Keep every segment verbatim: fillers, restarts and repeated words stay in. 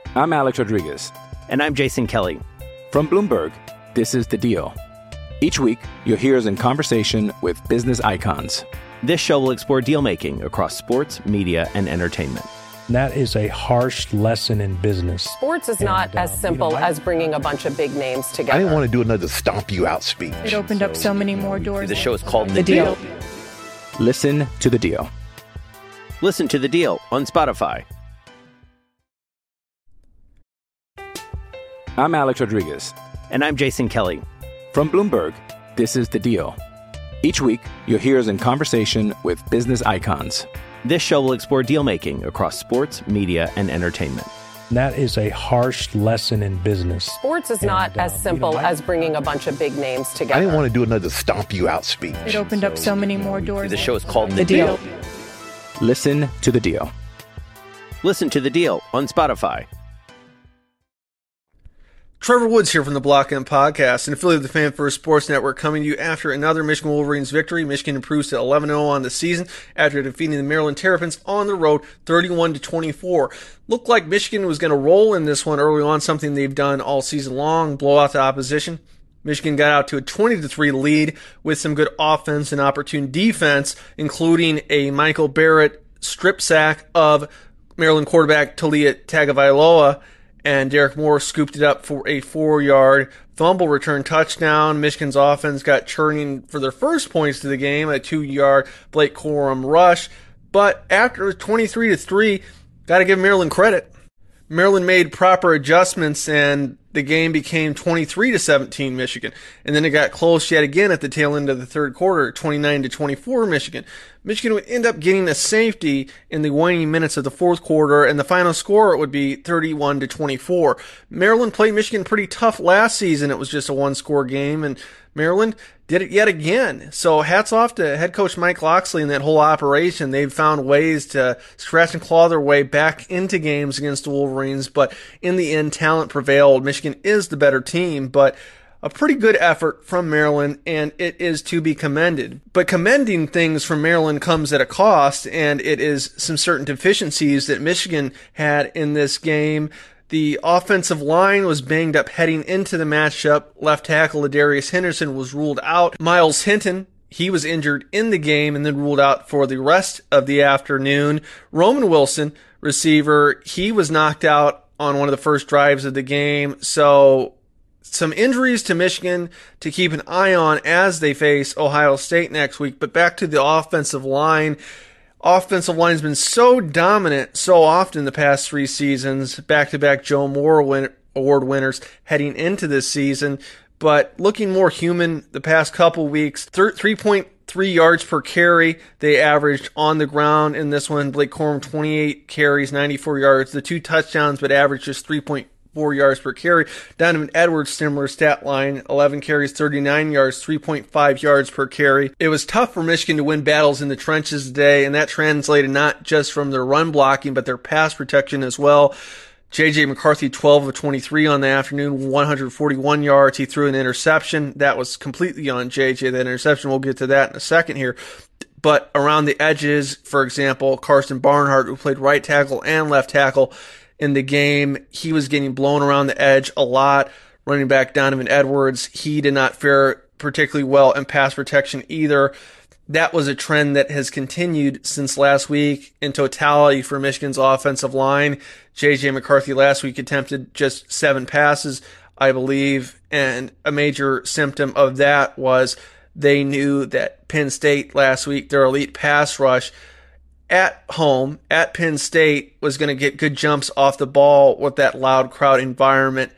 I'm Alex Rodriguez. And I'm Jason Kelly. From Bloomberg, this is The Deal. Each week, you'll hear us in conversation with business icons. This show will explore deal-making across sports, media, and entertainment. That is a harsh lesson in business. Sports is not and, uh, as simple you know, I, as bringing a bunch of big names together. I didn't want to do another stomp you out speech. It opened so, up so many more doors. The show is called The, the deal. deal. Listen to The Deal. Listen to The Deal on Spotify. I'm Alex Rodriguez. And I'm Jason Kelly. From Bloomberg, this is The Deal. Each week, you'll hear us in conversation with business icons. This show will explore deal-making across sports, media, and entertainment. That is a harsh lesson in business. Sports is and, not uh, as simple you know, I, as bringing a bunch of big names together. I didn't want to do another stomp you out speech. It opened so, up so many more doors. The show is called The, the deal. deal. Listen to The Deal. Listen to The Deal on Spotify. Trevor Woods here from the Block M Podcast, an affiliate of the Fan First Sports Network, coming to you after another Michigan Wolverines victory. Michigan improves to eleven and oh on the season after defeating the Maryland Terrapins on the road thirty-one to twenty-four. Looked like Michigan was going to roll in this one early on, something they've done all season long, blow out the opposition. Michigan got out to a twenty to three lead with some good offense and opportune defense, including a Michael Barrett strip sack of Maryland quarterback Talia Tagovailoa. And Derek Moore scooped it up for a four-yard fumble return touchdown. Michigan's offense got churning for their first points to the game, a two-yard Blake Corum rush. But after twenty-three to three, got to give Maryland credit. Maryland made proper adjustments, and the game became twenty-three to seventeen Michigan. And then it got close yet again at the tail end of the third quarter, twenty-nine to twenty-four Michigan. Michigan would end up getting a safety in the waning minutes of the fourth quarter, and the final score would be thirty-one to twenty-four. Maryland played Michigan pretty tough last season. It was just a one-score game, and Maryland did it yet again. So hats off to head coach Mike Locksley and that whole operation. They've found ways to scratch and claw their way back into games against the Wolverines, but in the end, talent prevailed. Michigan is the better team, but a pretty good effort from Maryland, and it is to be commended. But commending things from Maryland comes at a cost, and it is some certain deficiencies that Michigan had in this game. The offensive line was banged up heading into the matchup. Left tackle Ladarius Henderson was ruled out. Miles Hinton, he was injured in the game and then ruled out for the rest of the afternoon. Roman Wilson, receiver, he was knocked out on one of the first drives of the game. So some injuries to Michigan to keep an eye on as they face Ohio State next week. But back to the offensive line. Offensive line has been so dominant so often the past three seasons, back-to-back Joe Moore win- Award winners heading into this season, but looking more human the past couple weeks. three point three yards per carry they averaged on the ground in this one. Blake Corum, twenty-eight carries, ninety-four yards. The two touchdowns, but averaged just three point four yards per carry. Donovan Edwards, similar stat line, eleven carries, thirty-nine yards, three point five yards per carry. It was tough for Michigan to win battles in the trenches today, and that translated not just from their run blocking, but their pass protection as well. J J McCarthy, twelve of twenty-three on the afternoon, one hundred forty-one yards. He threw an interception. That was completely on J J, that interception. We'll get to that in a second here. But around the edges, for example, Carson Barnhart, who played right tackle and left tackle in the game, he was getting blown around the edge a lot. Running back Donovan Edwards, he did not fare particularly well in pass protection either. That was a trend that has continued since last week in totality for Michigan's offensive line. J J McCarthy last week attempted just seven passes, I believe, and a major symptom of that was they knew that Penn State last week, their elite pass rush, at home, at Penn State, was going to get good jumps off the ball with that loud crowd environment.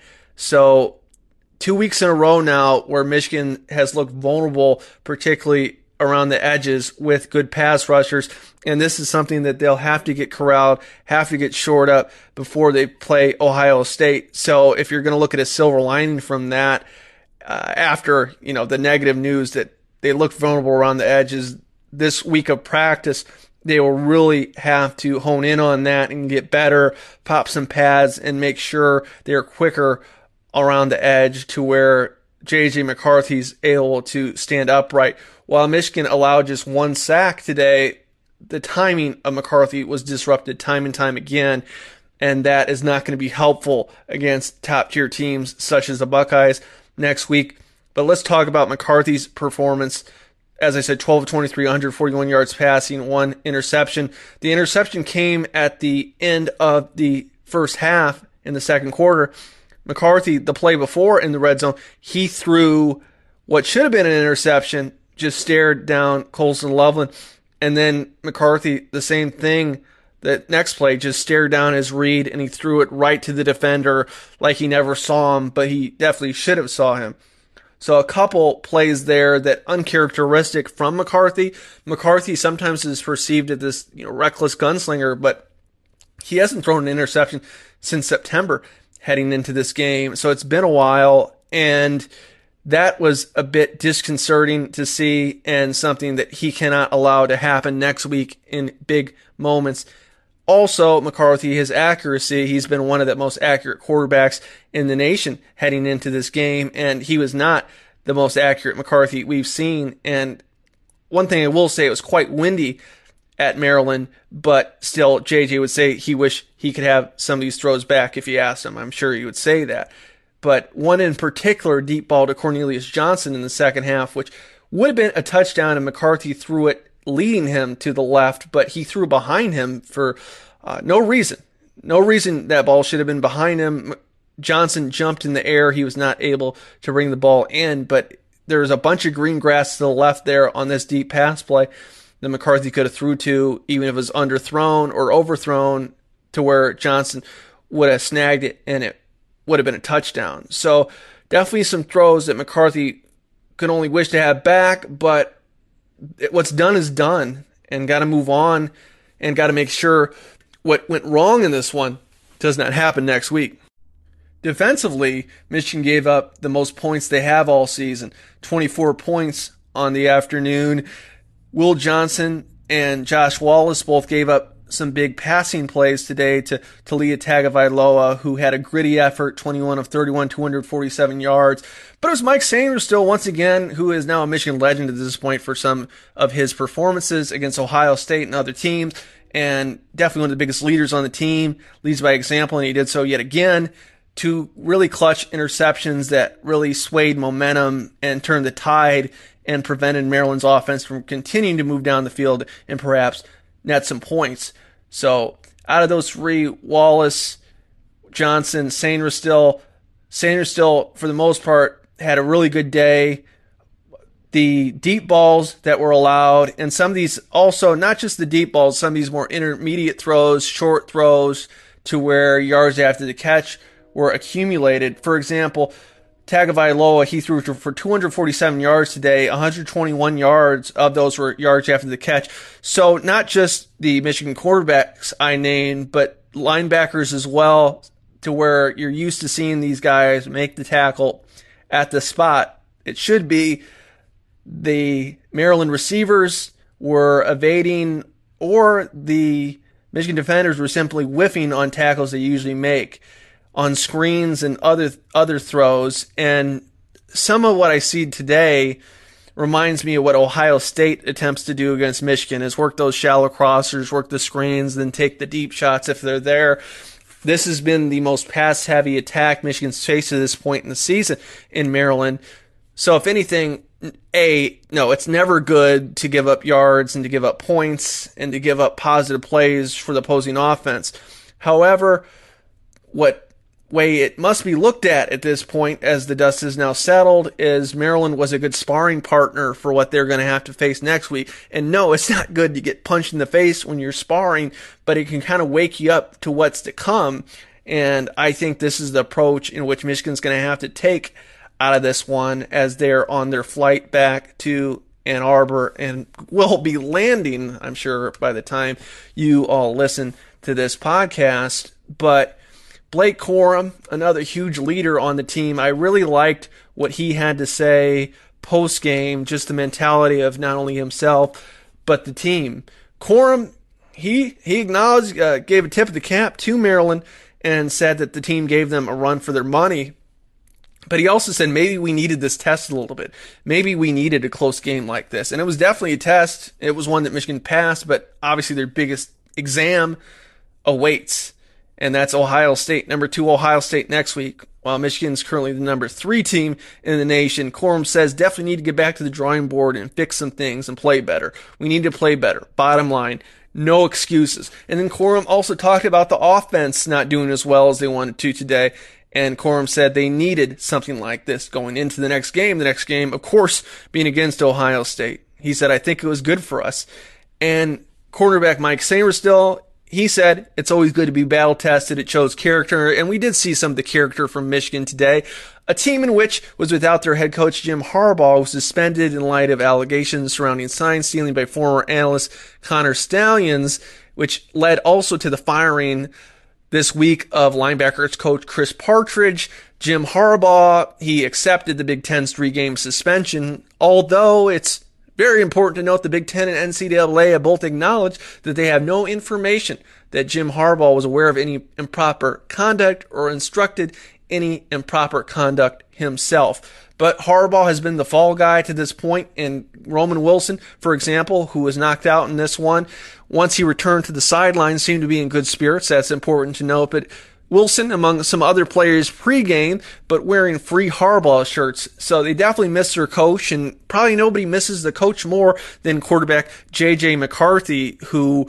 So two weeks in a row now where Michigan has looked vulnerable, particularly around the edges with good pass rushers. And this is something that they'll have to get corralled, have to get shored up before they play Ohio State. So if you're going to look at a silver lining from that, uh, after, you know, the negative news that they looked vulnerable around the edges this week of practice, they will really have to hone in on that and get better, pop some pads, and make sure they're quicker around the edge to where J J McCarthy's able to stand upright. While Michigan allowed just one sack today, the timing of McCarthy was disrupted time and time again. and that is not going to be helpful against top-tier teams such as the Buckeyes next week. But let's talk about McCarthy's performance. As I said, twelve of twenty-three, one hundred forty-one yards passing, one interception. The interception came at the end of the first half in the second quarter. McCarthy, the play before in the red zone, he threw what should have been an interception, just stared down Colston Loveland. And then McCarthy, the same thing, that next play, just stared down his read, and he threw it right to the defender like he never saw him, but he definitely should have saw him. So a couple plays there that uncharacteristic from McCarthy. McCarthy sometimes is perceived as this, you know, reckless gunslinger, but he hasn't thrown an interception since September heading into this game. So it's been a while, and that was a bit disconcerting to see and something that he cannot allow to happen next week in big moments. Also, McCarthy, his accuracy, he's been one of the most accurate quarterbacks in the nation heading into this game, and he was not the most accurate McCarthy we've seen. And one thing I will say, it was quite windy at Maryland, but still, J J would say he wished he could have some of these throws back if you asked him. I'm sure he would say that. But one in particular, deep ball to Cornelius Johnson in the second half, which would have been a touchdown, and McCarthy threw it leading him to the left, but he threw behind him for uh, no reason. No reason that ball should have been behind him. Johnson jumped in the air. He was not able to bring the ball in, but there was a bunch of green grass to the left there on this deep pass play that McCarthy could have threw to, even if it was underthrown or overthrown, to where Johnson would have snagged it and it would have been a touchdown. So definitely some throws that McCarthy could only wish to have back, but what's done is done, and got to move on and got to make sure what went wrong in this one does not happen next week. Defensively, Michigan gave up the most points they have all season, twenty-four points on the afternoon. Will Johnson and Josh Wallace both gave up some big passing plays today to Taulia Tagovailoa, who had a gritty effort, twenty-one of thirty-one, two hundred forty-seven yards. But it was Mike Sainristil, once again, who is now a Michigan legend at this point for some of his performances against Ohio State and other teams, and definitely one of the biggest leaders on the team, leads by example, and he did so yet again. Two really clutch interceptions that really swayed momentum and turned the tide and prevented Maryland's offense from continuing to move down the field and perhaps net some points. So out of those three, Wallace, Johnson, Sainristil, Sainristil for the most part had a really good day. The deep balls that were allowed, and some of these also, not just the deep balls, some of these more intermediate throws, short throws to where yards after the catch were accumulated. For example, Tagovailoa, he threw for two hundred forty-seven yards today. one hundred twenty-one yards of those were yards after the catch. So not just the Michigan quarterbacks I named, but linebackers as well, to where you're used to seeing these guys make the tackle at the spot. It should be the Maryland receivers were evading, or the Michigan defenders were simply whiffing on tackles they usually make on screens and other other throws. And some of what I see today reminds me of what Ohio State attempts to do against Michigan, is work those shallow crossers, work the screens, then take the deep shots if they're there. This has been the most pass-heavy attack Michigan's faced at this point in the season in Maryland. So if anything, A, no, it's never good to give up yards and to give up points and to give up positive plays for the opposing offense. However, what way it must be looked at at this point, as the dust is now settled, is Maryland was a good sparring partner for what they're going to have to face next week. And no, it's not good to get punched in the face when you're sparring, but it can kind of wake you up to what's to come. And I think this is the approach in which Michigan's going to have to take out of this one, as they're on their flight back to Ann Arbor and will be landing, I'm sure, by the time you all listen to this podcast. But Blake Corum, another huge leader on the team, I really liked what he had to say post-game, just the mentality of not only himself, but the team. Corum, he he acknowledged, uh, gave a tip of the cap to Maryland and said that the team gave them a run for their money. But he also said maybe we needed this test a little bit. Maybe we needed a close game like this. And it was definitely a test. It was one that Michigan passed, but obviously their biggest exam awaits. and that's Ohio State. Number two, Ohio State next week, while Michigan's currently the number three team in the nation. Corum says definitely need to get back to the drawing board and fix some things and play better. We need to play better. Bottom line, no excuses. And then Corum also talked about the offense not doing as well as they wanted to today. And Corum said they needed something like this going into the next game. The next game, of course, being against Ohio State. He said, I think it was good for us. And quarterback Mike Sainristil, he said, it's always good to be battle tested. It shows character. And we did see some of the character from Michigan today. A team in which was without their head coach Jim Harbaugh, was suspended in light of allegations surrounding sign stealing by former analyst Connor Stalions, which led also to the firing this week of linebackers coach Chris Partridge. Jim Harbaugh, he accepted the Big Ten's three-game suspension, although it's very important to note the Big Ten and N C double A have both acknowledged that they have no information that Jim Harbaugh was aware of any improper conduct or instructed any improper conduct himself. But Harbaugh has been the fall guy to this point, and Roman Wilson, for example, who was knocked out in this one, once he returned to the sideline, seemed to be in good spirits. That's important to note. But Wilson, among some other players pregame, but wearing free Harbaugh shirts. So they definitely miss their coach, and probably nobody misses the coach more than quarterback J J McCarthy, who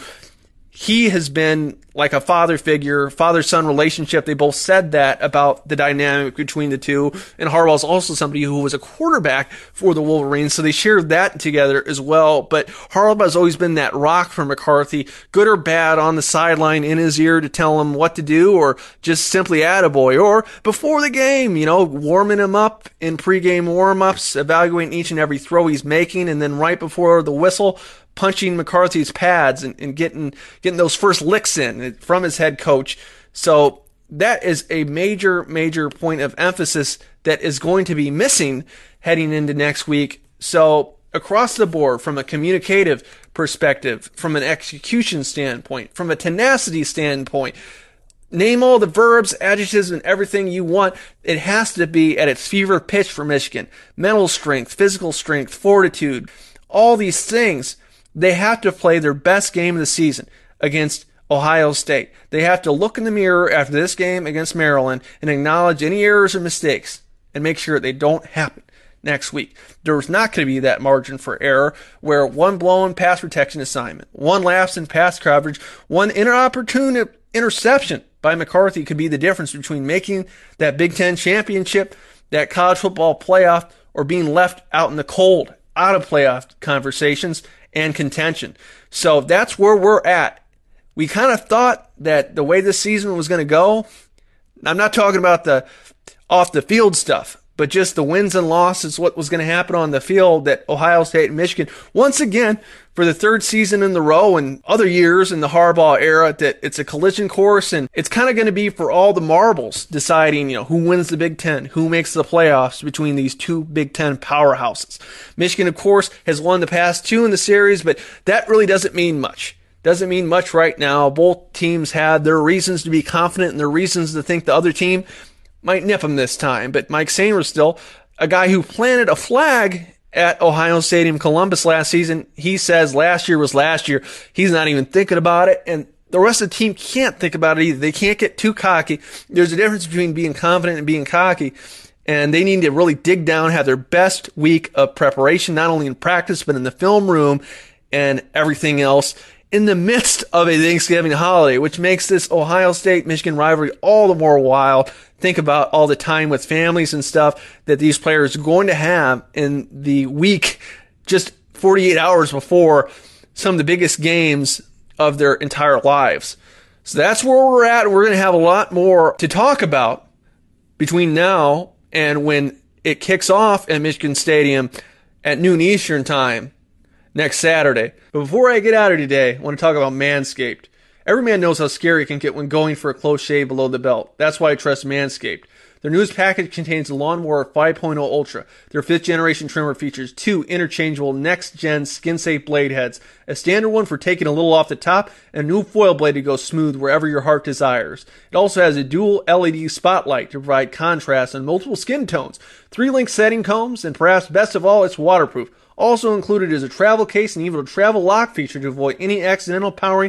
he has been like a father figure, father-son relationship. They both said that about the dynamic between the two. And Harbaugh's also somebody who was a quarterback for the Wolverines, so they shared that together as well. But Harbaugh's always been that rock for McCarthy, good or bad, on the sideline in his ear to tell him what to do, or just simply attaboy. Or before the game, you know, warming him up in pregame warm-ups, evaluating each and every throw he's making, and then right before the whistle, punching McCarthy's pads and, and getting getting those first licks in from his head coach. So that is a major, major point of emphasis that is going to be missing heading into next week. So across the board, from a communicative perspective, from an execution standpoint, from a tenacity standpoint, name all the verbs, adjectives, and everything you want. It has to be at its fever pitch for Michigan. Mental strength, physical strength, fortitude, all these things. They have to play their best game of the season against Ohio State. They have to look in the mirror after this game against Maryland and acknowledge any errors or mistakes and make sure they don't happen next week. There's not going to be that margin for error where one blown pass protection assignment, one lapse in pass coverage, one inopportune interception by McCarthy could be the difference between making that Big Ten championship, that college football playoff, or being left out in the cold, out of playoff conversations and contention. So that's where we're at. We kind of thought that the way this season was going to go, I'm not talking about the off the field stuff, but just the wins and losses, what was going to happen on the field, that Ohio State and Michigan, once again, for the third season in the row and other years in the Harbaugh era, that it's a collision course, and it's kind of going to be for all the marbles deciding, you know, who wins the Big Ten, who makes the playoffs between these two Big Ten powerhouses. Michigan, of course, has won the past two in the series, but that really doesn't mean much. Doesn't mean much right now. Both teams had their reasons to be confident and their reasons to think the other team might nip them this time. But Mike Sainristil, a guy who planted a flag at Ohio Stadium Columbus last season, he says last year was last year. He's not even thinking about it, and the rest of the team can't think about it either. They can't get too cocky. There's a difference between being confident and being cocky, and they need to really dig down, have their best week of preparation, not only in practice, but in the film room and everything else, in the midst of a Thanksgiving holiday, which makes this Ohio State-Michigan rivalry all the more wild. Think about all the time with families and stuff that these players are going to have in the week just forty-eight hours before some of the biggest games of their entire lives. So that's where we're at. We're going to have a lot more to talk about between now and when it kicks off at Michigan Stadium at noon Eastern time next Saturday. But before I get out of today, I want to talk about Manscaped. Every man knows how scary it can get when going for a close shave below the belt. That's why I trust Manscaped. Their newest package contains the Lawnmower five point oh Ultra. Their fifth generation trimmer features two interchangeable next-gen skin-safe blade heads, a standard one for taking a little off the top, and a new foil blade to go smooth wherever your heart desires. It also has a dual L E D spotlight to provide contrast on multiple skin tones, three link setting combs, and perhaps best of all, it's waterproof. Also included is a travel case and even a travel lock feature to avoid any accidental powering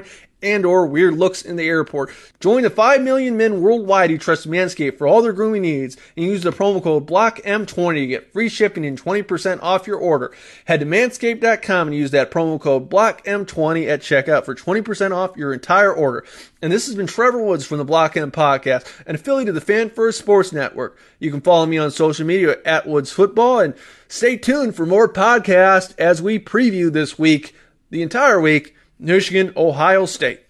and or weird looks in the airport. Join the five million men worldwide who trust Manscaped for all their grooming needs and use the promo code block M twenty to get free shipping and twenty percent off your order. Head to manscaped dot com and use that promo code block M twenty at checkout for twenty percent off your entire order. And this has been Trevor Woods from the Block M Podcast, an affiliate of the Fan First Sports Network. You can follow me on social media at Woods Football, and stay tuned for more podcasts as we preview this week, the entire week, Michigan, Ohio State.